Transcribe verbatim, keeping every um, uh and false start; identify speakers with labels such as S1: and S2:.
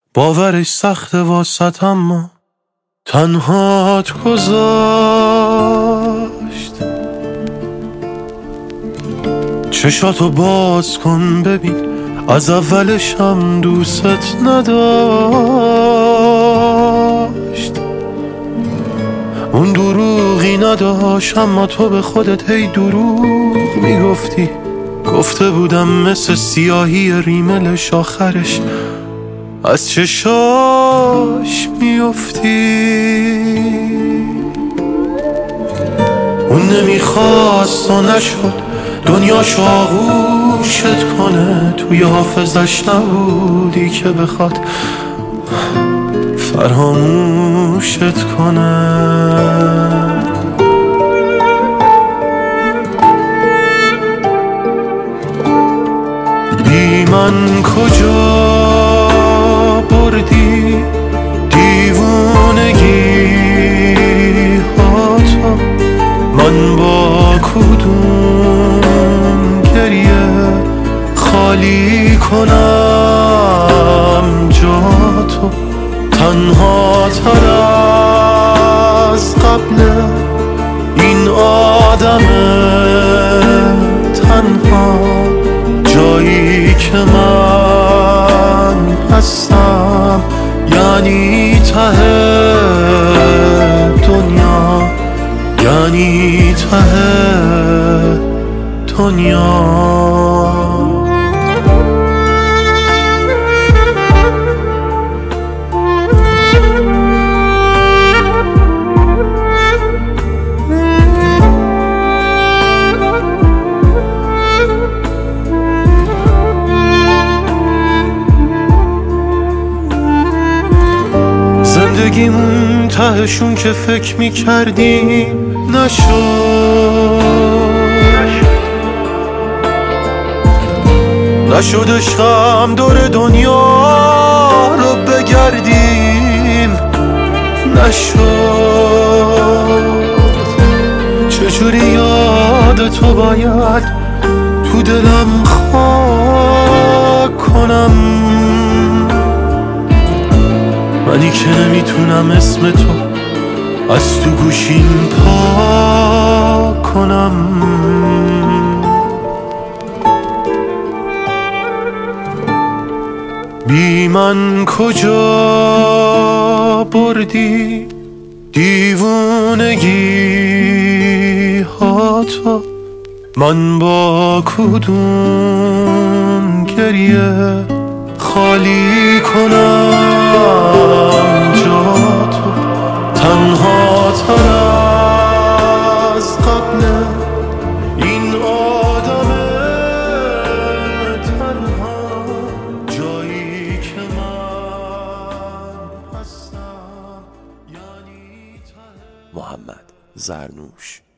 S1: باورش سخته واسط اما تنهات گذاشت. چشاتو باز کن ببین از اولش هم دوست نداشت. اون دروغی نداشت اما تو به خودت هی دروغ میگفتی. گفته بودم مثل سیاهی ریملش آخرش از چشاش میفتی. اون نمیخواست و نشد دنیاش آغوشت کنه. توی حافظش نبودی که بخواد فراموشت کنه. بی من کجا بردی دیوونگی ها تو؟ من با کدوم گریه خالی کنم جا تو؟ تنها تر از قبل این آدم تنها جایی که من هستم یعنی ته دنیا، یعنی ته دنیا. زندگیمون تهشون که فکر میکردیم نشد. نشد عشقم دور دنیا رو بگردیم. نشد. چجوری یاد تو باید تو دلم خاک کنم؟ منی که نمیتونم اسم تو از تو گوشیم پاک کنم. بی من کجا بردی دیوونگی ها تو؟ من با کدوم گریه خالی کنم جا تو؟ تنها تر از قبل این آدم تنها جایی که من هستم یعنی ته.
S2: محمد زرنوش.